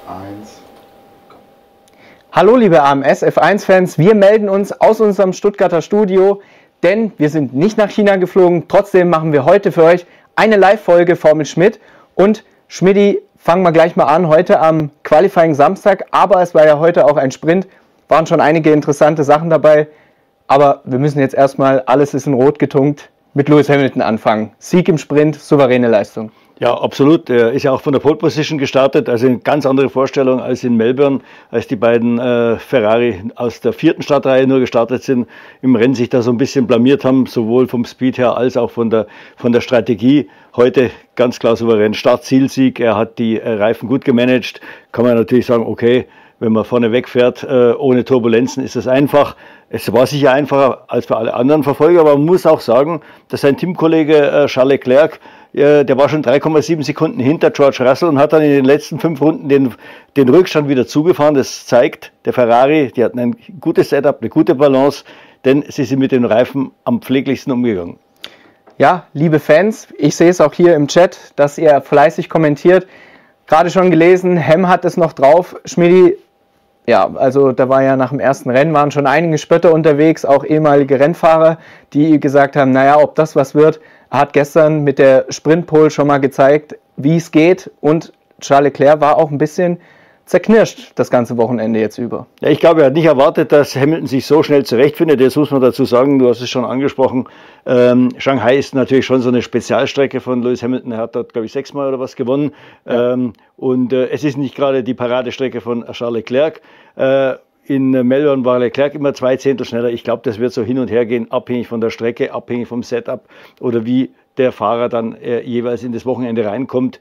1. Hallo liebe AMS F1-Fans, wir melden uns aus unserem Stuttgarter Studio, denn wir sind nicht nach China geflogen. Trotzdem machen wir heute für euch eine Live-Folge Formel Schmidt. Und Schmidti, fangen wir gleich mal an, heute am Qualifying Samstag, aber es war ja heute auch ein Sprint, waren schon einige interessante Sachen dabei, aber wir müssen jetzt erstmal, alles ist in Rot getunkt, mit Lewis Hamilton anfangen. Sieg im Sprint, souveräne Leistung. Ja, absolut. Er ist ja auch von der Pole Position gestartet, also eine ganz andere Vorstellung als in Melbourne, als die beiden Ferrari aus der 4. Startreihe nur gestartet sind, im Rennen sich da so ein bisschen blamiert haben, sowohl vom Speed her als auch von der Strategie. Heute ganz klar souverän Start-Zielsieg. Er hat die Reifen gut gemanagt. Kann man natürlich sagen, okay, wenn man vorne wegfährt ohne Turbulenzen, ist das einfach. Es war sicher einfacher als für alle anderen Verfolger, aber man muss auch sagen, dass sein Teamkollege Charles Leclerc, der war schon 3,7 Sekunden hinter George Russell und hat dann in den letzten 5 Runden den Rückstand wieder zugefahren. Das zeigt, der Ferrari, die hatten ein gutes Setup, eine gute Balance, denn sie sind mit den Reifen am pfleglichsten umgegangen. Ja, liebe Fans, ich sehe es auch hier im Chat, dass ihr fleißig kommentiert. Gerade schon gelesen, Hem hat es noch drauf. Schmidti, ja, also da war ja nach dem ersten Rennen, waren schon einige Spötter unterwegs, auch ehemalige Rennfahrer, die gesagt haben, naja, ob das was wird. Er hat gestern mit der Sprintpole schon mal gezeigt, wie es geht, und Charles Leclerc war auch ein bisschen zerknirscht das ganze Wochenende jetzt über. Ja, ich glaube, er hat nicht erwartet, dass Hamilton sich so schnell zurechtfindet. Jetzt muss man dazu sagen, du hast es schon angesprochen, Shanghai ist natürlich schon so eine Spezialstrecke von Lewis Hamilton. Er hat dort, glaube ich, 6-mal oder was gewonnen. Ja. Es ist nicht gerade die Paradestrecke von Charles Leclerc. In Melbourne war Leclerc immer 2 Zehntel schneller. Ich glaube, das wird so hin und her gehen, abhängig von der Strecke, abhängig vom Setup oder wie der Fahrer dann jeweils in das Wochenende reinkommt.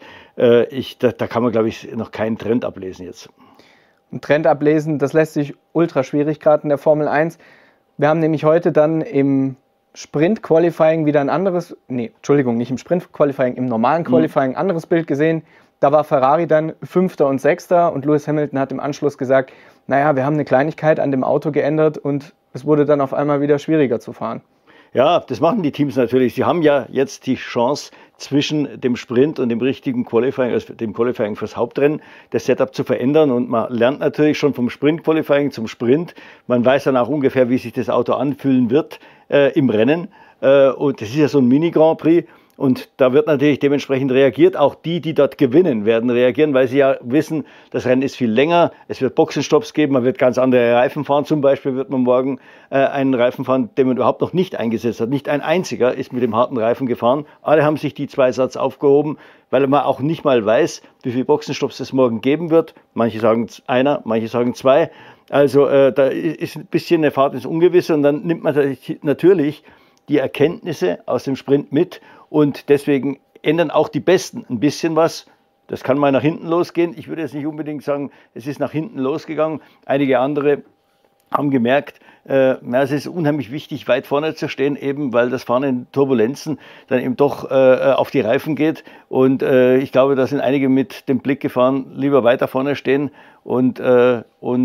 Da kann man, glaube ich, noch keinen Trend ablesen jetzt. Ein Trend ablesen, das lässt sich ultra schwierig gerade in der Formel 1. Wir haben nämlich heute dann im Sprint-Qualifying wieder ein anderes, nicht im Sprint-Qualifying, im normalen Qualifying ein anderes Bild gesehen. Da war Ferrari dann 5. und 6. und Lewis Hamilton hat im Anschluss gesagt, naja, wir haben eine Kleinigkeit an dem Auto geändert und es wurde dann auf einmal wieder schwieriger zu fahren. Ja, das machen die Teams natürlich. Sie haben ja jetzt die Chance, zwischen dem Sprint und dem richtigen Qualifying, also dem Qualifying fürs Hauptrennen, das Setup zu verändern. Und man lernt natürlich schon vom Sprint-Qualifying zum Sprint. Man weiß dann auch ungefähr, wie sich das Auto anfühlen wird im Rennen. Und das ist ja so ein Mini-Grand Prix. Und da wird natürlich dementsprechend reagiert. Auch die dort gewinnen, werden reagieren, weil sie ja wissen, das Rennen ist viel länger. Es wird Boxenstopps geben, man wird ganz andere Reifen fahren. Zum Beispiel wird man morgen einen Reifen fahren, den man überhaupt noch nicht eingesetzt hat. Nicht ein einziger ist mit dem harten Reifen gefahren. Alle haben sich die 2 Satz aufgehoben, weil man auch nicht mal weiß, wie viele Boxenstopps es morgen geben wird. Manche sagen einer, manche sagen 2. Also da ist ein bisschen eine Fahrt ins Ungewisse und dann nimmt man natürlich die Erkenntnisse aus dem Sprint mit. Und deswegen ändern auch die Besten ein bisschen was. Das kann mal nach hinten losgehen. Ich würde jetzt nicht unbedingt sagen, es ist nach hinten losgegangen. Einige andere haben gemerkt, es ist unheimlich wichtig, weit vorne zu stehen, eben weil das Fahren in Turbulenzen dann eben doch auf die Reifen geht. Und ich glaube, da sind einige mit dem Blick gefahren, lieber weiter vorne stehen und dann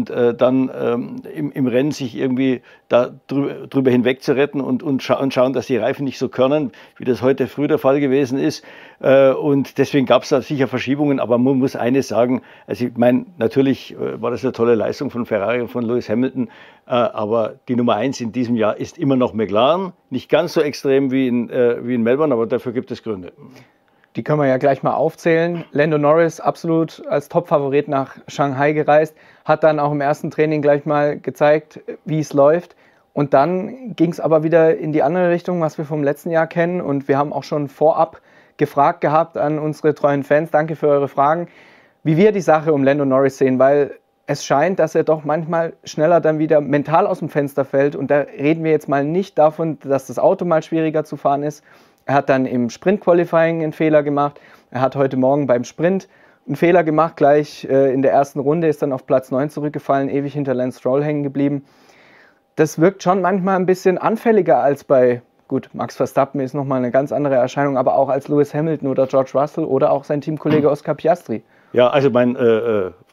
im Rennen sich irgendwie da drüber hinweg zu retten und schauen, dass die Reifen nicht so körnern, wie das heute früh der Fall gewesen ist. Und deswegen gab es da sicher Verschiebungen, aber man muss eines sagen, also ich meine, natürlich war das eine tolle Leistung von Ferrari und von Lewis Hamilton, aber die Nummer 1 in diesem Jahr ist immer noch McLaren, nicht ganz so extrem wie in Melbourne, aber dafür gibt es Gründe. Die können wir ja gleich mal aufzählen. Lando Norris absolut als Top-Favorit nach Shanghai gereist, hat dann auch im ersten Training gleich mal gezeigt, wie es läuft. Und dann ging es aber wieder in die andere Richtung, was wir vom letzten Jahr kennen. Und wir haben auch schon vorab gefragt gehabt an unsere treuen Fans, danke für eure Fragen, wie wir die Sache um Lando Norris sehen, weil es scheint, dass er doch manchmal schneller dann wieder mental aus dem Fenster fällt. Und da reden wir jetzt mal nicht davon, dass das Auto mal schwieriger zu fahren ist. Er hat dann im Sprint-Qualifying einen Fehler gemacht. Er hat heute Morgen beim Sprint einen Fehler gemacht, gleich in der ersten Runde, ist dann auf Platz 9 zurückgefallen, ewig hinter Lance Stroll hängen geblieben. Das wirkt schon manchmal ein bisschen anfälliger als bei, gut, Max Verstappen ist nochmal eine ganz andere Erscheinung, aber auch als Lewis Hamilton oder George Russell oder auch sein Teamkollege Oscar Piastri. Ja, also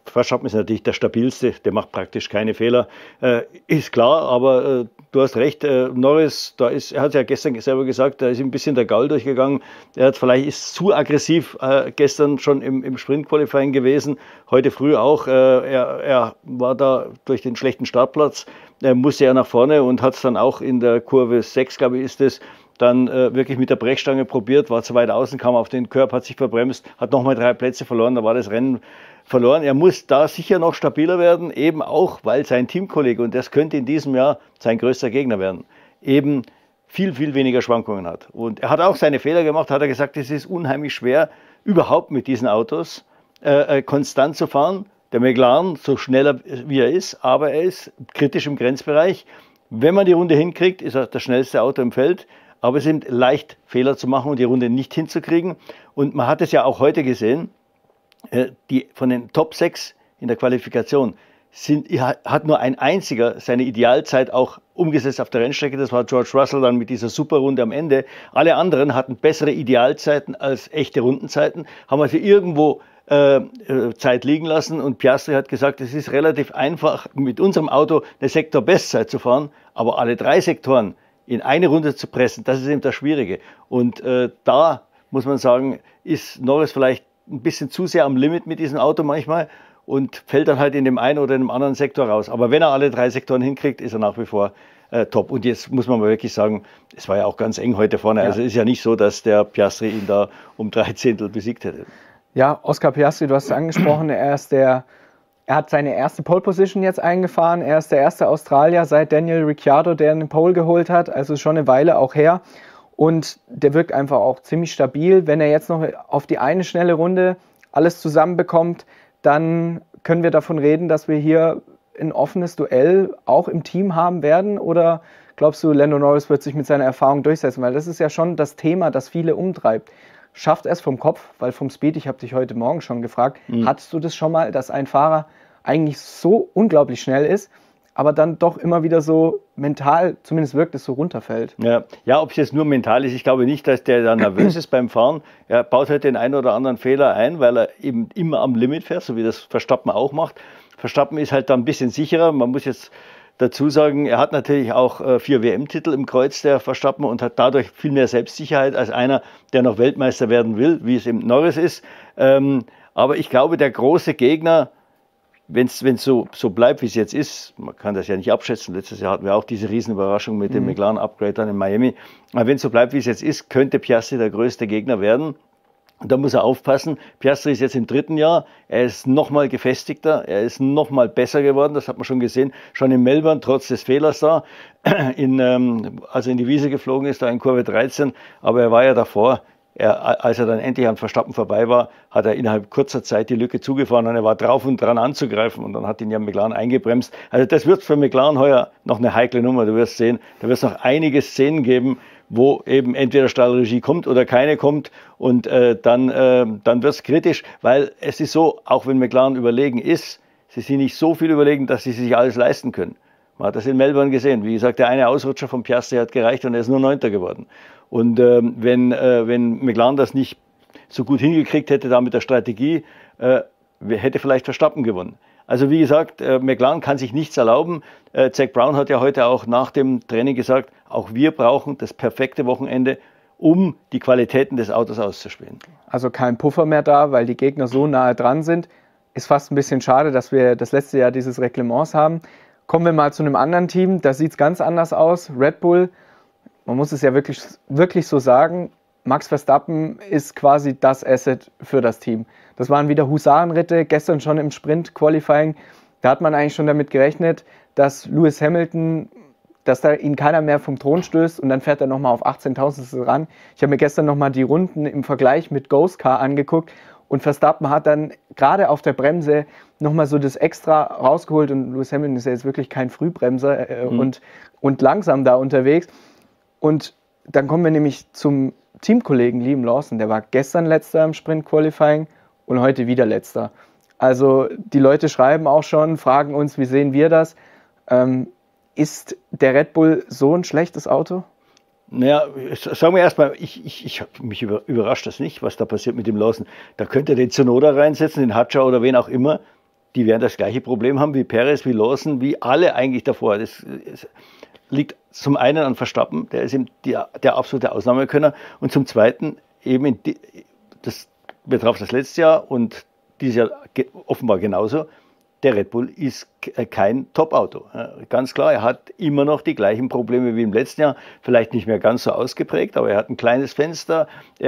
Verstappen ist natürlich der stabilste, der macht praktisch keine Fehler, ist klar, aber du hast recht, Norris, er hat es ja gestern selber gesagt, da ist ihm ein bisschen der Gaul durchgegangen, ist zu aggressiv gestern schon im Sprint-Qualifying gewesen, heute früh auch, er war da durch den schlechten Startplatz, musste er nach vorne und hat es dann auch in der Kurve 6, glaube ich, ist es, dann wirklich mit der Brechstange probiert, war zu weit außen, kam auf den Curb, hat sich verbremst, hat nochmal 3 Plätze verloren, da war das Rennen verloren. Er muss da sicher noch stabiler werden, eben auch, weil sein Teamkollege, und das könnte in diesem Jahr sein größter Gegner werden, eben viel, viel weniger Schwankungen hat. Und er hat auch seine Fehler gemacht, hat er gesagt, es ist unheimlich schwer, überhaupt mit diesen Autos konstant zu fahren. Der McLaren, so schneller wie er ist, aber er ist kritisch im Grenzbereich. Wenn man die Runde hinkriegt, ist er das schnellste Auto im Feld. Aber es ist leicht, Fehler zu machen und die Runde nicht hinzukriegen. Und man hat es ja auch heute gesehen, von den Top 6 in der Qualifikation hat nur ein einziger seine Idealzeit auch umgesetzt auf der Rennstrecke. Das war George Russell dann mit dieser Superrunde am Ende. Alle anderen hatten bessere Idealzeiten als echte Rundenzeiten, haben also irgendwo Zeit liegen lassen. Und Piastri hat gesagt, es ist relativ einfach, mit unserem Auto eine Sektor-Bestzeit zu fahren, aber alle 3 Sektoren in eine Runde zu pressen, das ist eben das Schwierige. Und da muss man sagen, ist Norris vielleicht ein bisschen zu sehr am Limit mit diesem Auto manchmal und fällt dann halt in dem einen oder in dem anderen Sektor raus. Aber wenn er alle 3 Sektoren hinkriegt, ist er nach wie vor top. Und jetzt muss man mal wirklich sagen, es war ja auch ganz eng heute vorne. Ja. Also es ist ja nicht so, dass der Piastri ihn da um 3 Zehntel besiegt hätte. Ja, Oscar Piastri, du hast es angesprochen, er hat seine erste Pole Position jetzt eingefahren. Er ist der erste Australier seit Daniel Ricciardo, der einen Pole geholt hat. Also schon eine Weile auch her. Und der wirkt einfach auch ziemlich stabil. Wenn er jetzt noch auf die eine schnelle Runde alles zusammenbekommt, dann können wir davon reden, dass wir hier ein offenes Duell auch im Team haben werden. Oder glaubst du, Lando Norris wird sich mit seiner Erfahrung durchsetzen? Weil das ist ja schon das Thema, das viele umtreibt. Schafft er es vom Kopf? Weil vom Speed, ich habe dich heute Morgen schon gefragt, hattest du das schon mal, dass ein Fahrer eigentlich so unglaublich schnell ist, aber dann doch immer wieder so mental, zumindest wirkt es so, runterfällt. Ja, ob es jetzt nur mental ist, ich glaube nicht, dass der da nervös ist beim Fahren. Er baut halt den einen oder anderen Fehler ein, weil er eben immer am Limit fährt, so wie das Verstappen auch macht. Verstappen ist halt da ein bisschen sicherer. Man muss jetzt dazu sagen, er hat natürlich auch 4 WM-Titel im Kreuz, der Verstappen, und hat dadurch viel mehr Selbstsicherheit als einer, der noch Weltmeister werden will, wie es eben Norris ist. Aber ich glaube, der große Gegner, wenn es so bleibt, wie es jetzt ist, man kann das ja nicht abschätzen, letztes Jahr hatten wir auch diese Riesenüberraschung mit dem McLaren-Upgrade dann in Miami, aber wenn es so bleibt, wie es jetzt ist, könnte Piastri der größte Gegner werden. Und da muss er aufpassen. Piastri ist jetzt im 3. Jahr, er ist nochmal gefestigter, er ist nochmal besser geworden, das hat man schon gesehen, schon in Melbourne, trotz des Fehlers da, als er in die Wiese geflogen ist, da in Kurve 13, aber er war ja davor. Als er dann endlich am Verstappen vorbei war, hat er innerhalb kurzer Zeit die Lücke zugefahren und er war drauf und dran anzugreifen und dann hat ihn ja McLaren eingebremst. Also das wird für McLaren heuer noch eine heikle Nummer, du wirst sehen, da wird es noch einige Szenen geben, wo eben entweder Stallregie kommt oder keine kommt und dann wird es kritisch, weil es ist so, auch wenn McLaren überlegen ist, sie sind nicht so viel überlegen, dass sie sich alles leisten können. Man hat das in Melbourne gesehen. Wie gesagt, der eine Ausrutscher von Piastri hat gereicht und er ist nur 9. geworden. Und wenn McLaren das nicht so gut hingekriegt hätte, da mit der Strategie, hätte vielleicht Verstappen gewonnen. Also wie gesagt, McLaren kann sich nichts erlauben. Zak Brown hat ja heute auch nach dem Training gesagt, auch wir brauchen das perfekte Wochenende, um die Qualitäten des Autos auszuspielen. Also kein Puffer mehr da, weil die Gegner so nahe dran sind. Ist fast ein bisschen schade, dass wir das letzte Jahr dieses Reglements haben. Kommen wir mal zu einem anderen Team, da sieht es ganz anders aus. Red Bull, man muss es ja wirklich so sagen, Max Verstappen ist quasi das Asset für das Team. Das waren wieder Husarenritte, gestern schon im Sprint-Qualifying. Da hat man eigentlich schon damit gerechnet, dass Lewis Hamilton, dass da ihn keiner mehr vom Thron stößt und dann fährt er nochmal auf 18.000 ran. Ich habe mir gestern nochmal die Runden im Vergleich mit Ghost Car angeguckt und Verstappen hat dann gerade auf der Bremse nochmal so das Extra rausgeholt und Lewis Hamilton ist ja jetzt wirklich kein Frühbremser und langsam da unterwegs. Und dann kommen wir nämlich zum Teamkollegen Liam Lawson, der war gestern Letzter im Sprint-Qualifying und heute wieder Letzter. Also die Leute schreiben auch schon, fragen uns, wie sehen wir das? Ist der Red Bull so ein schlechtes Auto? Naja, sagen wir erstmal, mich überrascht das nicht, was da passiert mit dem Lawson. Da könnt ihr den Tsunoda reinsetzen, den Hadjar oder wen auch immer. die werden das gleiche Problem haben wie Perez, wie Lawson, wie alle eigentlich davor. Das liegt zum einen an Verstappen, der ist eben der absolute Ausnahmekönner, und zum zweiten eben, das betraf das letzte Jahr und dieses Jahr offenbar genauso, der Red Bull ist kein Top-Auto. Ganz klar, er hat immer noch die gleichen Probleme wie im letzten Jahr, vielleicht nicht mehr ganz so ausgeprägt, aber er hat ein kleines Fenster,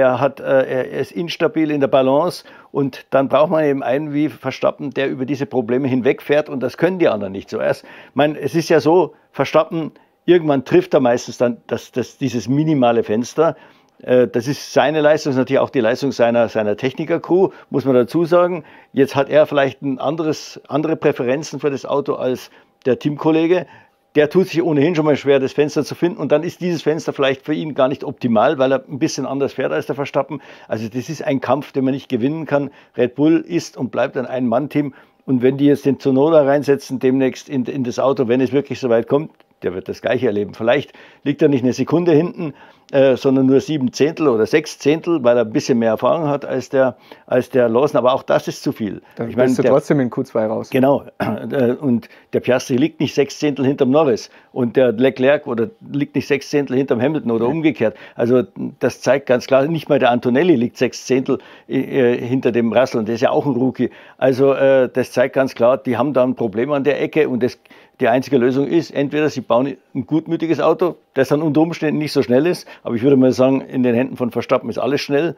er ist instabil in der Balance, und dann braucht man eben einen wie Verstappen, der über diese Probleme hinwegfährt, und das können die anderen nicht so. Es ist ja so, Verstappen, irgendwann trifft er meistens dann dieses minimale Fenster. Das ist seine Leistung, das ist natürlich auch die Leistung seiner Techniker-Crew, muss man dazu sagen. Jetzt hat er vielleicht andere Präferenzen für das Auto als der Teamkollege. Der tut sich ohnehin schon mal schwer, das Fenster zu finden, und dann ist dieses Fenster vielleicht für ihn gar nicht optimal, weil er ein bisschen anders fährt als der Verstappen. Also das ist ein Kampf, den man nicht gewinnen kann. Red Bull ist und bleibt ein Ein-Mann-Team, und wenn die jetzt den Tsunoda reinsetzen demnächst in das Auto, wenn es wirklich so weit kommt, der wird das Gleiche erleben. Vielleicht liegt er nicht eine Sekunde hinten, sondern nur 7 Zehntel oder 6 Zehntel, weil er ein bisschen mehr Erfahrung hat als der Lawson. Aber auch das ist zu viel. Dann bist du trotzdem in Q2 raus. Genau. Und der Piastri liegt nicht 6 Zehntel hinterm Norris, und der Leclerc liegt nicht 6 Zehntel hinterm Hamilton oder umgekehrt. Also das zeigt ganz klar, nicht mal der Antonelli liegt 6 Zehntel hinter dem Russell, und der ist ja auch ein Rookie. Also das zeigt ganz klar, die haben da ein Problem an der Ecke, und die einzige Lösung ist, entweder sie bauen ein gutmütiges Auto, das dann unter Umständen nicht so schnell ist, aber ich würde mal sagen, in den Händen von Verstappen ist alles schnell,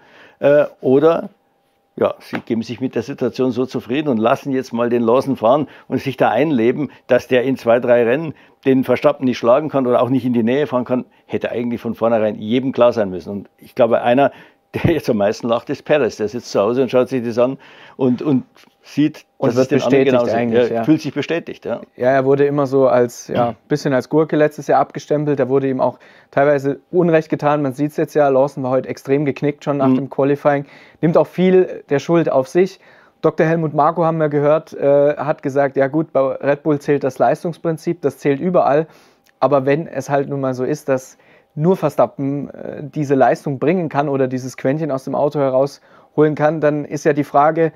oder ja, sie geben sich mit der Situation so zufrieden und lassen jetzt mal den Lawson fahren und sich da einleben, dass der in 2, 3 Rennen den Verstappen nicht schlagen kann oder auch nicht in die Nähe fahren kann, hätte eigentlich von vornherein jedem klar sein müssen. Und ich glaube, einer, der jetzt am meisten lacht, ist Perez. Der sitzt zu Hause und schaut sich das an und sieht, und wird bestätigt eigentlich. Er fühlt sich bestätigt. Ja, er wurde immer so als, bisschen als Gurke letztes Jahr abgestempelt. Da wurde ihm auch teilweise Unrecht getan. Man sieht es jetzt ja, Lawson war heute extrem geknickt schon nach dem Qualifying. Nimmt auch viel der Schuld auf sich. Dr. Helmut Marko, haben wir gehört, hat gesagt, ja gut, bei Red Bull zählt das Leistungsprinzip, das zählt überall. Aber wenn es halt nun mal so ist, dass nur Verstappen diese Leistung bringen kann oder dieses Quäntchen aus dem Auto herausholen kann, dann ist ja die Frage,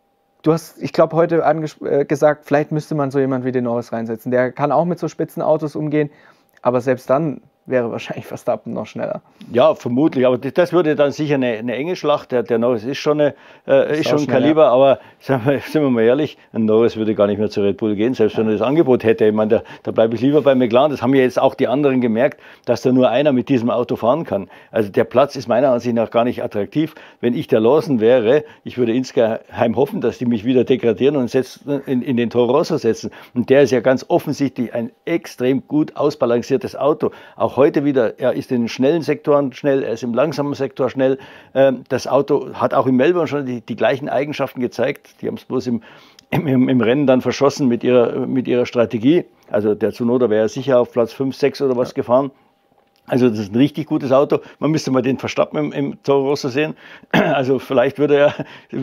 du hast, ich glaube, heute gesagt, vielleicht müsste man so jemanden wie den Norris reinsetzen. Der kann auch mit so Spitzenautos umgehen, aber selbst dann wäre wahrscheinlich Verstappen noch schneller. Ja, vermutlich, aber das würde dann sicher eine enge Schlacht. Der Norris ist schon ein Kaliber, aber sind wir mal ehrlich, ein Norris würde gar nicht mehr zu Red Bull gehen, selbst wenn er das Angebot hätte. Ich meine, da bleibe ich lieber bei McLaren. Das haben ja jetzt auch die anderen gemerkt, dass da nur einer mit diesem Auto fahren kann. Also der Platz ist meiner Ansicht nach gar nicht attraktiv. Wenn ich der Lawson wäre, ich würde insgeheim hoffen, dass die mich wieder degradieren und in den Toro Rosso setzen. Und der ist ja ganz offensichtlich ein extrem gut ausbalanciertes Auto. Auch heute wieder, er ist in den schnellen Sektoren schnell, er ist im langsamen Sektor schnell. Das Auto hat auch in Melbourne schon die gleichen Eigenschaften gezeigt. Die haben es bloß im Rennen dann verschossen mit ihrer Strategie. Also der Tsunoda wäre sicher auf Platz 5, 6 oder was gefahren. Also das ist ein richtig gutes Auto. Man müsste mal den Verstappen im Toro Rosso sehen. Also vielleicht wäre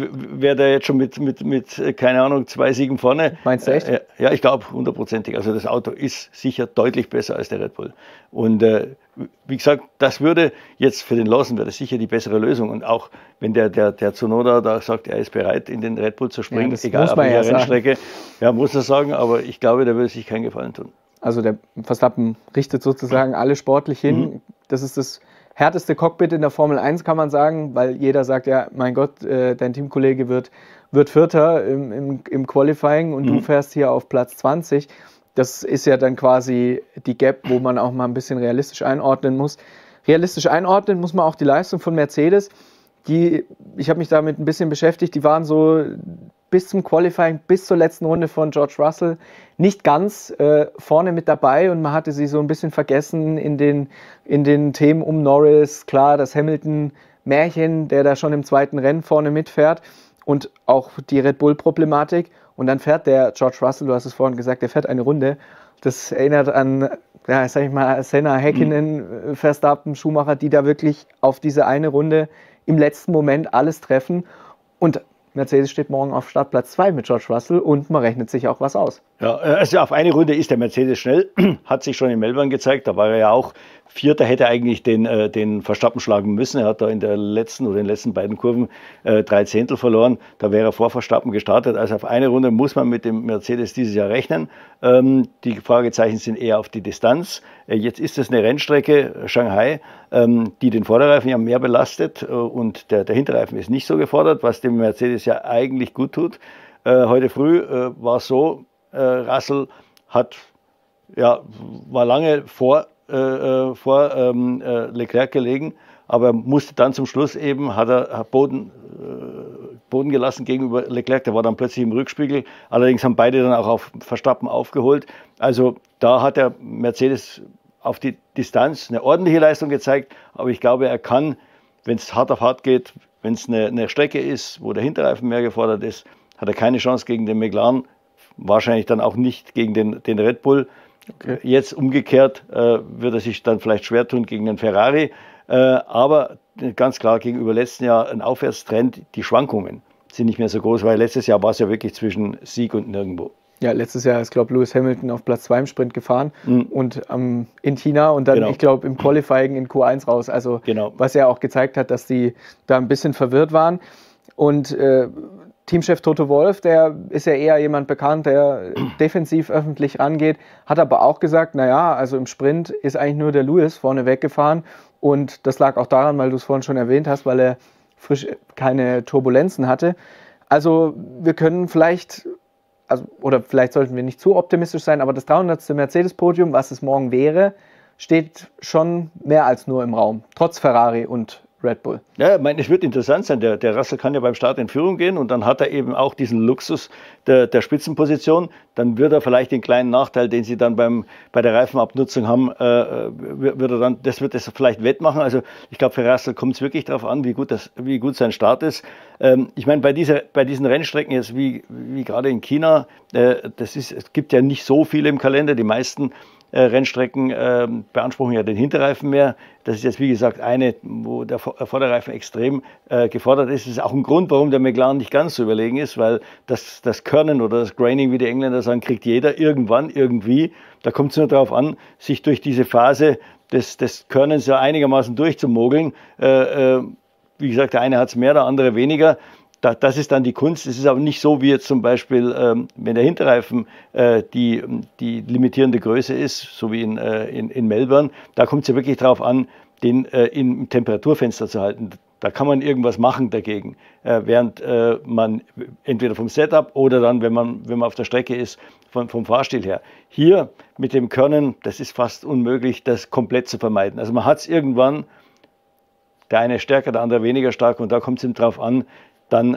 der jetzt schon mit keine Ahnung, 2 Siegen vorne. Meinst du echt? Ja, ich glaube 100%. Also das Auto ist sicher deutlich besser als der Red Bull. Und wie gesagt, das würde jetzt für den Lawson wäre das sicher die bessere Lösung. Und auch wenn der Tsunoda da sagt, er ist bereit, in den Red Bull zu springen, egal auf welcher Rennstrecke, ja, muss er sagen, aber ich glaube, der würde sich keinen Gefallen tun. Also der Verstappen richtet sozusagen alle sportlich hin. Das ist das härteste Cockpit in der Formel 1, kann man sagen, weil jeder sagt, ja, mein Gott, dein Teamkollege wird Vierter im Qualifying und du fährst hier auf Platz 20. Das ist ja dann quasi die Gap, wo man auch mal ein bisschen realistisch einordnen muss. Realistisch einordnen muss man auch die Leistung von Mercedes. Ich habe mich damit ein bisschen beschäftigt, die waren so bis zum Qualifying, bis zur letzten Runde von George Russell nicht ganz vorne mit dabei, und man hatte sie so ein bisschen vergessen in den Themen um Norris. Klar, das Hamilton-Märchen, der da schon im zweiten Rennen vorne mitfährt, und auch die Red Bull-Problematik. Und dann fährt der George Russell, du hast es vorhin gesagt, der fährt eine Runde. Das erinnert an, ja, sag ich mal, Senna, Häkkinen, Verstappen, Schumacher, die da wirklich auf diese eine Runde im letzten Moment alles treffen. Und Mercedes steht morgen auf Startplatz 2 mit George Russell, und man rechnet sich auch was aus. Ja, also auf eine Runde ist der Mercedes schnell, hat sich schon in Melbourne gezeigt, da war er ja auch Vierter hätte eigentlich den Verstappen schlagen müssen. Er hat da in den letzten beiden Kurven 3 Zehntel verloren. Da wäre er vor Verstappen gestartet. Also auf eine Runde muss man mit dem Mercedes dieses Jahr rechnen. Die Fragezeichen sind eher auf die Distanz. Jetzt ist es eine Rennstrecke, Shanghai, die den Vorderreifen ja mehr belastet und der Hinterreifen ist nicht so gefordert, was dem Mercedes ja eigentlich gut tut. Heute früh war es so, Russell war lange vor Leclerc gelegen, aber musste dann zum Schluss eben, hat Boden gelassen gegenüber Leclerc, der war dann plötzlich im Rückspiegel. Allerdings haben beide dann auch auf Verstappen aufgeholt. Also da hat der Mercedes auf die Distanz eine ordentliche Leistung gezeigt, aber ich glaube, er kann, wenn es hart auf hart geht, wenn es eine Strecke ist, wo der Hinterreifen mehr gefordert ist, hat er keine Chance gegen den McLaren, wahrscheinlich dann auch nicht gegen den Red Bull. Okay. Jetzt umgekehrt wird er sich dann vielleicht schwer tun gegen den Ferrari, aber ganz klar gegenüber letzten Jahr ein Aufwärtstrend. Die Schwankungen sind nicht mehr so groß, weil letztes Jahr war es ja wirklich zwischen Sieg und nirgendwo. Ja, letztes Jahr ist, glaube ich, Lewis Hamilton auf Platz 2 im Sprint gefahren und in China und dann, genau, ich glaube, im Qualifying in Q1 raus. Also, genau, was ja auch gezeigt hat, dass die da ein bisschen verwirrt waren. Und Teamchef Toto Wolff, der ist ja eher jemand bekannt, der defensiv öffentlich rangeht, hat aber auch gesagt, naja, also im Sprint ist eigentlich nur der Lewis vorne weggefahren und das lag auch daran, weil du es vorhin schon erwähnt hast, weil er frisch keine Turbulenzen hatte. Also wir können vielleicht, oder vielleicht sollten wir nicht zu optimistisch sein, aber das 300. Mercedes-Podium, was es morgen wäre, steht schon mehr als nur im Raum, trotz Ferrari und Red Bull. Ja, ich meine, es wird interessant sein. Der Russell kann ja beim Start in Führung gehen und dann hat er eben auch diesen Luxus der Spitzenposition. Dann wird er vielleicht den kleinen Nachteil, den sie dann bei der Reifenabnutzung haben, das wird es vielleicht wettmachen. Also ich glaube, für Russell kommt es wirklich darauf an, wie gut sein Start ist. Ich meine, bei diesen Rennstrecken jetzt, wie gerade in China, es gibt ja nicht so viele im Kalender. Die meisten Rennstrecken beanspruchen ja den Hinterreifen mehr. Das ist jetzt, wie gesagt, eine, wo der Vorderreifen extrem gefordert ist. Das ist auch ein Grund, warum der McLaren nicht ganz so überlegen ist, weil das Körnen oder das Graining, wie die Engländer sagen, kriegt jeder irgendwann, irgendwie. Da kommt es nur darauf an, sich durch diese Phase des Körnens ja einigermaßen durchzumogeln. Wie gesagt, der eine hat es mehr, der andere weniger. Das ist dann die Kunst. Es ist aber nicht so, wie jetzt zum Beispiel, wenn der Hinterreifen die limitierende Größe ist, so wie in Melbourne. Da kommt es ja wirklich darauf an, den im Temperaturfenster zu halten. Da kann man irgendwas machen dagegen, während man entweder vom Setup oder dann, wenn man auf der Strecke ist, vom Fahrstil her. Hier mit dem Körnen, das ist fast unmöglich, das komplett zu vermeiden. Also man hat es irgendwann, der eine stärker, der andere weniger stark, und da kommt es ihm drauf an, dann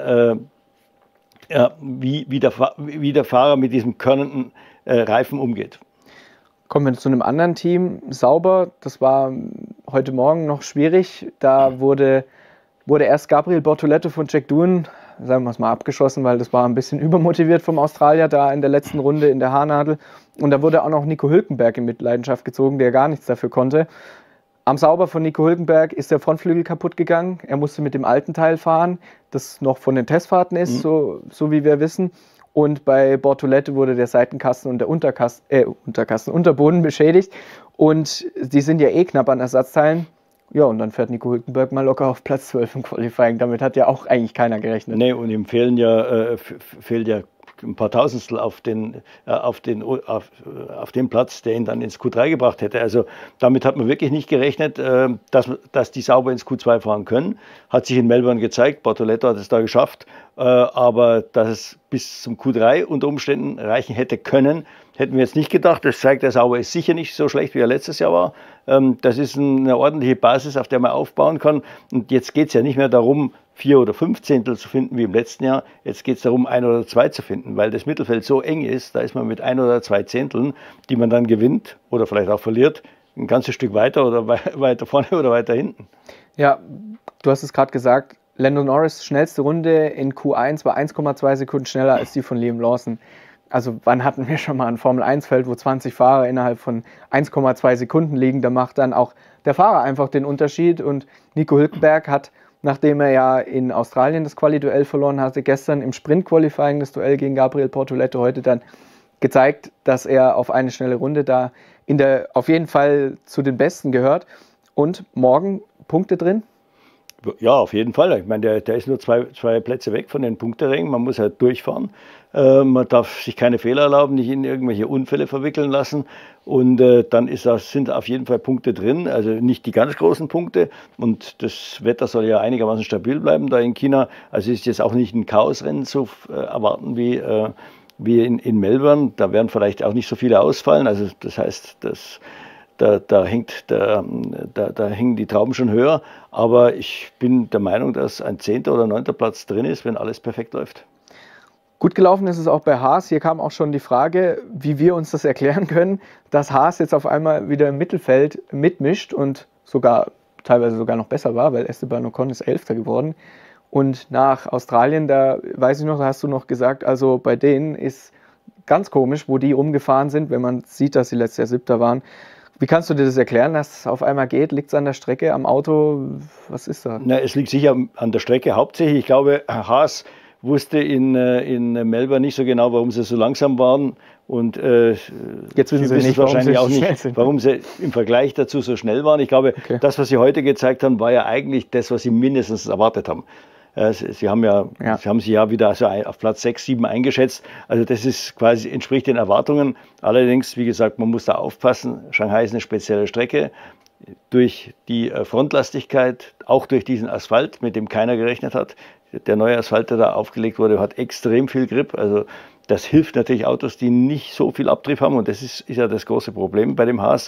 wie der Fahrer mit diesem körnenden Reifen umgeht. Kommen wir zu einem anderen Team, Sauber. Das war heute Morgen noch schwierig. Da wurde erst Gabriel Bortoleto von Jack Doohan, sagen wir es mal, abgeschossen, weil das war ein bisschen übermotiviert vom Australier da in der letzten Runde in der Haarnadel. Und da wurde auch noch Nico Hülkenberg in Mitleidenschaft gezogen, der gar nichts dafür konnte. Am Sauber von Nico Hülkenberg ist der Frontflügel kaputt gegangen. Er musste mit dem alten Teil fahren, das noch von den Testfahrten ist, so wie wir wissen. Und bei Bortoleto wurde der Seitenkasten und der Unterboden beschädigt. Und die sind ja eh knapp an Ersatzteilen. Ja, und dann fährt Nico Hülkenberg mal locker auf Platz 12 im Qualifying. Damit hat ja auch eigentlich keiner gerechnet. Nee, und ihm fehlt ja ein paar Tausendstel auf den Platz, der ihn dann ins Q3 gebracht hätte. Also damit hat man wirklich nicht gerechnet, dass die sauber ins Q2 fahren können. Hat sich in Melbourne gezeigt, Bortoleto hat es da geschafft, aber dass es bis zum Q3 unter Umständen reichen hätte können, hätten wir jetzt nicht gedacht. Das zeigt, der Sauber ist sicher nicht so schlecht, wie er letztes Jahr war. Das ist eine ordentliche Basis, auf der man aufbauen kann. Und jetzt geht es ja nicht mehr darum, 4 oder 5 Zehntel zu finden wie im letzten Jahr. Jetzt geht es darum, 1 oder 2 zu finden, weil das Mittelfeld so eng ist, da ist man mit 1 oder 2 Zehnteln, die man dann gewinnt oder vielleicht auch verliert, ein ganzes Stück weiter oder weiter vorne oder weiter hinten. Ja, du hast es gerade gesagt, Lando Norris schnellste Runde in Q1 war 1,2 Sekunden schneller als die von Liam Lawson. Also wann hatten wir schon mal ein Formel-1-Feld, wo 20 Fahrer innerhalb von 1,2 Sekunden liegen? Da macht dann auch der Fahrer einfach den Unterschied. Und Nico Hülkenberg hat, nachdem er ja in Australien das Quali-Duell verloren hatte, gestern im Sprint-Qualifying das Duell gegen Gabriel Bortoleto, heute dann gezeigt, dass er auf eine schnelle Runde da auf jeden Fall zu den Besten gehört. Und morgen Punkte drin? Ja, auf jeden Fall. Ich meine, der ist nur zwei Plätze weg von den Punkterängen. Man muss halt durchfahren. Man darf sich keine Fehler erlauben, nicht in irgendwelche Unfälle verwickeln lassen. Und dann sind auf jeden Fall Punkte drin. Also nicht die ganz großen Punkte. Und das Wetter soll ja einigermaßen stabil bleiben da in China. Also ist jetzt auch nicht ein Chaosrennen zu erwarten wie in Melbourne. Da werden vielleicht auch nicht so viele ausfallen. Also das heißt, da hängen die Trauben schon höher, aber ich bin der Meinung, dass ein 10. oder 9. Platz drin ist, wenn alles perfekt läuft. Gut gelaufen ist es auch bei Haas. Hier kam auch schon die Frage, wie wir uns das erklären können, dass Haas jetzt auf einmal wieder im Mittelfeld mitmischt und teilweise sogar noch besser war, weil Esteban Ocon ist 11. geworden. Und nach Australien, da weiß ich noch, da hast du noch gesagt, also bei denen ist ganz komisch, wo die rumgefahren sind, wenn man sieht, dass sie letztes Jahr 7. waren. Wie kannst du dir das erklären, dass es auf einmal geht? Liegt es an der Strecke, am Auto? Was ist da? Na, es liegt sicher an der Strecke hauptsächlich. Ich glaube, Haas wusste in Melbourne nicht so genau, warum sie so langsam waren. Und jetzt wissen sie nicht, wahrscheinlich auch nicht, warum sie im Vergleich dazu so schnell waren. Ich glaube, das, was sie heute gezeigt haben, war ja eigentlich das, was sie mindestens erwartet haben. Sie haben sie ja wieder also auf Platz 6, 7 eingeschätzt. Also das ist quasi, entspricht den Erwartungen. Allerdings, wie gesagt, man muss da aufpassen. Shanghai ist eine spezielle Strecke. Durch die Frontlastigkeit, auch durch diesen Asphalt, mit dem keiner gerechnet hat. Der neue Asphalt, der da aufgelegt wurde, hat extrem viel Grip. Also das hilft natürlich Autos, die nicht so viel Abtrieb haben. Und das ist ja das große Problem bei dem Haas.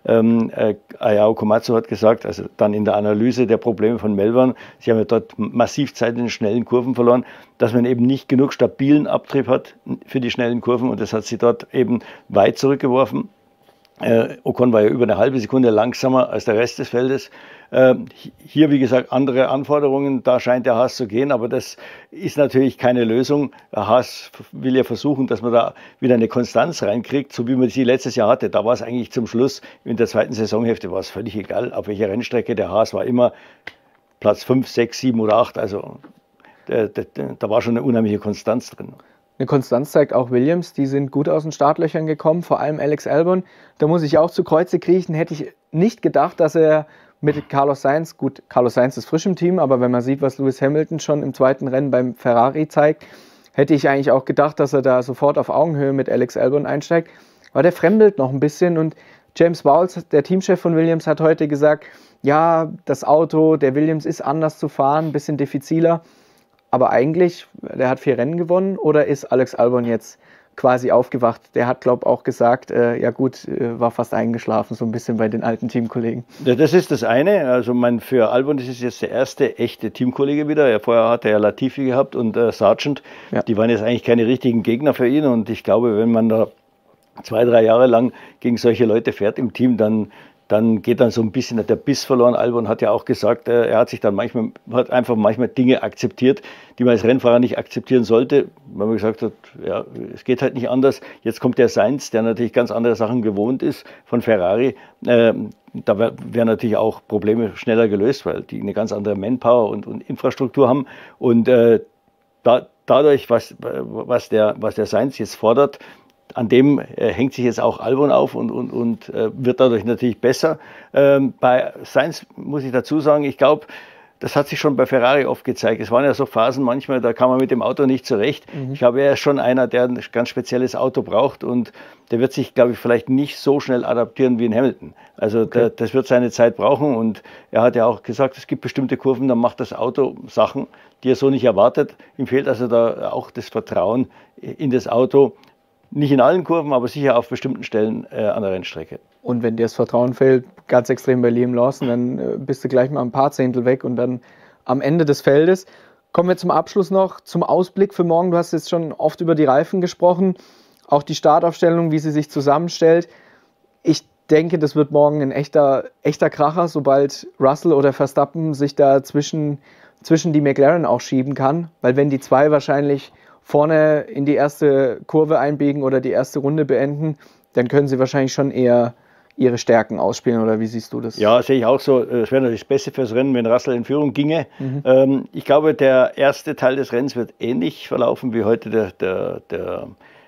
Ayao Komatsu hat gesagt, also dann in der Analyse der Probleme von Melbourne, sie haben ja dort massiv Zeit in den schnellen Kurven verloren, dass man eben nicht genug stabilen Abtrieb hat für die schnellen Kurven. Und das hat sie dort eben weit zurückgeworfen. Ocon war ja über eine halbe Sekunde langsamer als der Rest des Feldes. Hier, wie gesagt, andere Anforderungen, da scheint der Haas zu gehen, aber das ist natürlich keine Lösung. Der Haas will ja versuchen, dass man da wieder eine Konstanz reinkriegt, so wie man sie letztes Jahr hatte. Da war es eigentlich zum Schluss, in der zweiten Saisonhälfte war es völlig egal, auf welcher Rennstrecke. Der Haas war immer Platz 5, 6, 7 oder 8, also da war schon eine unheimliche Konstanz drin. Eine Konstanz zeigt auch Williams, die sind gut aus den Startlöchern gekommen, vor allem Alex Albon. Da muss ich auch zu Kreuze kriechen, hätte ich nicht gedacht, dass er mit Carlos Sainz, gut, Carlos Sainz ist frisch im Team, aber wenn man sieht, was Lewis Hamilton schon im zweiten Rennen beim Ferrari zeigt, hätte ich eigentlich auch gedacht, dass er da sofort auf Augenhöhe mit Alex Albon einsteigt. Aber der fremdelt noch ein bisschen und James Vowles, der Teamchef von Williams, hat heute gesagt, ja, das Auto der Williams ist anders zu fahren, ein bisschen diffiziler. Aber eigentlich, der hat 4 Rennen gewonnen, oder ist Alex Albon jetzt quasi aufgewacht? Der hat, glaube ich, auch gesagt, ja gut, war fast eingeschlafen, so ein bisschen bei den alten Teamkollegen. Ja, das ist das eine. Also für Albon ist es jetzt der erste echte Teamkollege wieder. Vorher hatte er Latifi gehabt und Sargent. Ja. Die waren jetzt eigentlich keine richtigen Gegner für ihn. Und ich glaube, wenn man da 2, 3 Jahre lang gegen solche Leute fährt im Team, dann geht dann so ein bisschen der Biss verloren. Albon hat ja auch gesagt, er hat sich dann manchmal Dinge akzeptiert, die man als Rennfahrer nicht akzeptieren sollte, weil man gesagt hat, ja, es geht halt nicht anders. Jetzt kommt der Sainz, der natürlich ganz andere Sachen gewohnt ist von Ferrari. Da wären natürlich auch Probleme schneller gelöst, weil die eine ganz andere Manpower und Infrastruktur haben. Und dadurch, was der Sainz jetzt fordert, an dem hängt sich jetzt auch Albon auf und wird dadurch natürlich besser. Bei Sainz muss ich dazu sagen, ich glaube, das hat sich schon bei Ferrari oft gezeigt. Es waren ja so Phasen manchmal, da kam man mit dem Auto nicht zurecht. Ich glaube, er ist schon einer, der ein ganz spezielles Auto braucht und der wird sich, glaube ich, vielleicht nicht so schnell adaptieren wie in Hamilton. Also okay. Das wird seine Zeit brauchen und er hat ja auch gesagt, es gibt bestimmte Kurven, dann macht das Auto Sachen, die er so nicht erwartet. Ihm fehlt also da auch das Vertrauen in das Auto. Nicht in allen Kurven, aber sicher auf bestimmten Stellen an der Rennstrecke. Und wenn dir das Vertrauen fehlt, ganz extrem bei Liam Lawson, dann bist du gleich mal ein paar Zehntel weg und dann am Ende des Feldes. Kommen wir zum Abschluss noch zum Ausblick für morgen. Du hast jetzt schon oft über die Reifen gesprochen, auch die Startaufstellung, wie sie sich zusammenstellt. Ich denke, das wird morgen ein echter Kracher, sobald Russell oder Verstappen sich da zwischen die McLaren auch schieben kann. Weil wenn die zwei wahrscheinlich vorne in die erste Kurve einbiegen oder die erste Runde beenden, dann können sie wahrscheinlich schon eher ihre Stärken ausspielen, oder wie siehst du das? Ja, sehe ich auch so. Es wäre natürlich das Beste fürs Rennen, wenn Russell in Führung ginge. Ich glaube, der erste Teil des Rennens wird ähnlich verlaufen wie heute der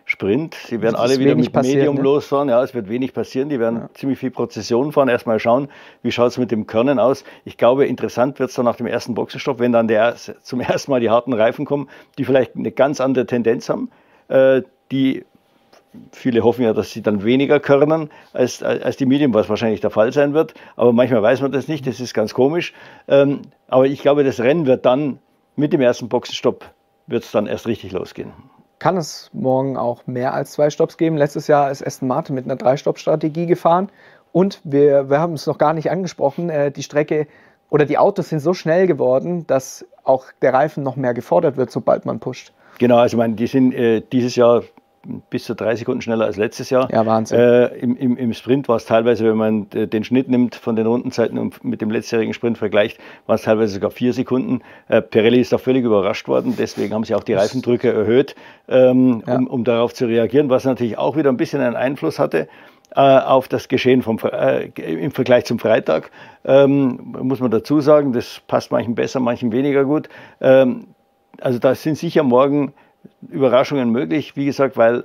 Sprint. Sie werden Es alle ist wieder wenig mit passiert, Medium ne? losfahren. Ja, es wird wenig passieren. Die werden ziemlich viel Prozession fahren. Erstmal schauen, wie schaut es mit dem Körnern aus. Ich glaube, interessant wird es dann nach dem ersten Boxenstopp, wenn dann zum ersten Mal die harten Reifen kommen, die vielleicht eine ganz andere Tendenz haben, die viele hoffen ja, dass sie dann weniger körnern als die Medium, was wahrscheinlich der Fall sein wird. Aber manchmal weiß man das nicht, das ist ganz komisch. Aber ich glaube, das Rennen wird dann mit dem ersten Boxenstopp wird es dann erst richtig losgehen. Kann es morgen auch mehr als 2 Stopps geben? Letztes Jahr ist Aston Martin mit einer 3-Stopp-Strategie gefahren. Und wir haben es noch gar nicht angesprochen, die Strecke oder die Autos sind so schnell geworden, dass auch der Reifen noch mehr gefordert wird, sobald man pusht. Genau, also ich meine, die sind dieses Jahr bis zu 3 Sekunden schneller als letztes Jahr. Ja, Wahnsinn. Im Sprint war es teilweise, wenn man den Schnitt nimmt von den Rundenzeiten und mit dem letztjährigen Sprint vergleicht, war es teilweise sogar 4 Sekunden. Pirelli ist da völlig überrascht worden, deswegen haben sie auch die Reifendrücke erhöht, um darauf zu reagieren, was natürlich auch wieder ein bisschen einen Einfluss hatte auf das Geschehen im Vergleich zum Freitag. Muss man dazu sagen, das passt manchen besser, manchen weniger gut. Also da sind sicher morgen Überraschungen möglich, wie gesagt, weil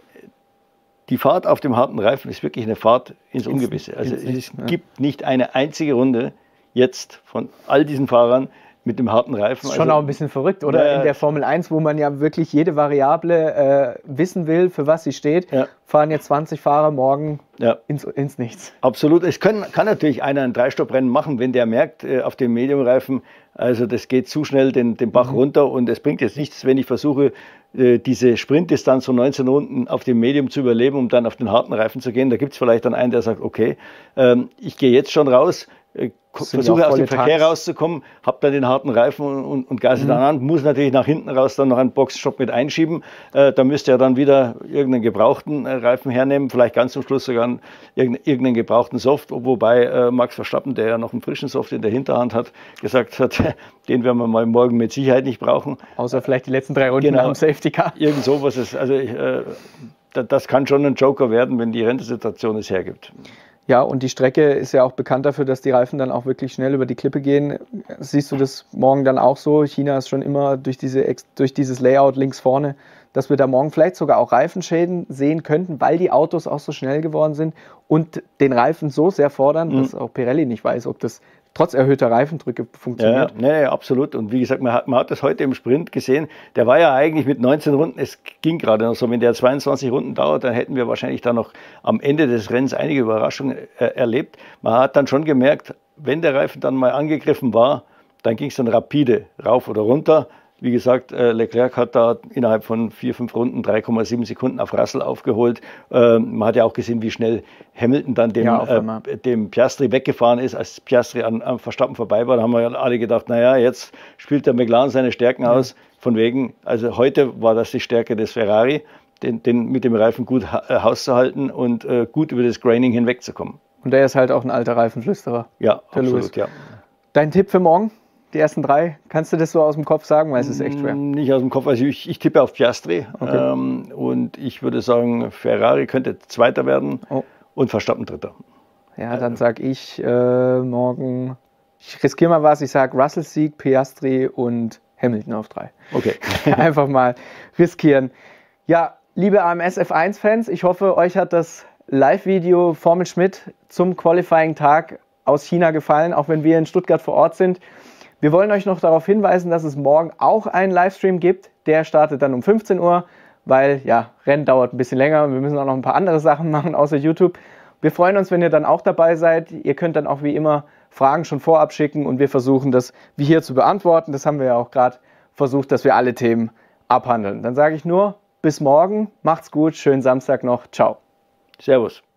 die Fahrt auf dem harten Reifen ist wirklich eine Fahrt ins Ungewisse. Also es gibt nicht eine einzige Runde jetzt von all diesen Fahrern mit dem harten Reifen. Das ist schon auch ein bisschen verrückt, oder? In der Formel 1, wo man ja wirklich jede Variable wissen will, für was sie steht, fahren jetzt 20 Fahrer morgen ins Nichts. Absolut. Es kann natürlich einer ein 3-Stopp-Rennen machen, wenn der merkt, auf dem Medium-Reifen, also das geht zu schnell den Bach runter und es bringt jetzt nichts, wenn ich versuche, diese Sprintdistanz von 19 Runden auf dem Medium zu überleben, um dann auf den harten Reifen zu gehen. Da gibt es vielleicht dann einen, der sagt, okay, ich gehe jetzt schon raus, versuche aus dem Verkehr rauszukommen, habe dann den harten Reifen und gase dann an, muss natürlich nach hinten raus dann noch einen Boxenstopp mit einschieben. Da müsste er dann wieder irgendeinen gebrauchten Reifen hernehmen, vielleicht ganz zum Schluss sogar irgendeinen gebrauchten Soft, wobei Max Verstappen, der ja noch einen frischen Soft in der Hinterhand hat, gesagt hat, den werden wir mal morgen mit Sicherheit nicht brauchen. Außer vielleicht die letzten 3 Runden am Safety Car. Irgend sowas ist, also das kann schon ein Joker werden, wenn die Rennsituation es hergibt. Ja, und die Strecke ist ja auch bekannt dafür, dass die Reifen dann auch wirklich schnell über die Klippe gehen. Siehst du das morgen dann auch so? China ist schon immer durch dieses Layout links vorne, dass wir da morgen vielleicht sogar auch Reifenschäden sehen könnten, weil die Autos auch so schnell geworden sind und den Reifen so sehr fordern, dass auch Pirelli nicht weiß, ob das trotz erhöhter Reifendrücke funktioniert. Ja, nee, absolut. Und wie gesagt, man hat das heute im Sprint gesehen. Der war ja eigentlich mit 19 Runden, es ging gerade noch so, wenn der 22 Runden dauert, dann hätten wir wahrscheinlich da noch am Ende des Rennens einige Überraschungen erlebt. Man hat dann schon gemerkt, wenn der Reifen dann mal angegriffen war, dann ging es dann rapide rauf oder runter. Wie gesagt, Leclerc hat da innerhalb von 4-5 Runden 3,7 Sekunden auf Russell aufgeholt. Man hat ja auch gesehen, wie schnell Hamilton dann dem Piastri weggefahren ist, als Piastri an Verstappen vorbei war. Da haben wir ja alle gedacht, naja, jetzt spielt der McLaren seine Stärken aus. Von wegen, also heute war das die Stärke des Ferrari, den mit dem Reifen gut Haus zu halten und gut über das Graining hinwegzukommen. Und der ist halt auch ein alter Reifenflüsterer. Ja, absolut, ja. Dein Tipp für morgen? Die ersten 3, kannst du das so aus dem Kopf sagen, weil es ist echt schwer? Nicht aus dem Kopf, also ich tippe auf Piastri und ich würde sagen, Ferrari könnte Zweiter werden und Verstappen Dritter. Ja, dann sage ich morgen, ich riskiere mal was, ich sage Russell Sieg, Piastri und Hamilton auf 3. Okay. Einfach mal riskieren. Ja, liebe AMS F1-Fans, ich hoffe, euch hat das Live-Video Formel Schmidt zum Qualifying-Tag aus China gefallen, auch wenn wir in Stuttgart vor Ort sind. Wir wollen euch noch darauf hinweisen, dass es morgen auch einen Livestream gibt. Der startet dann um 15 Uhr, weil ja, Rennen dauert ein bisschen länger und wir müssen auch noch ein paar andere Sachen machen außer YouTube. Wir freuen uns, wenn ihr dann auch dabei seid. Ihr könnt dann auch wie immer Fragen schon vorab schicken und wir versuchen das wie hier zu beantworten. Das haben wir ja auch gerade versucht, dass wir alle Themen abhandeln. Dann sage ich nur, bis morgen, macht's gut, schönen Samstag noch, ciao. Servus.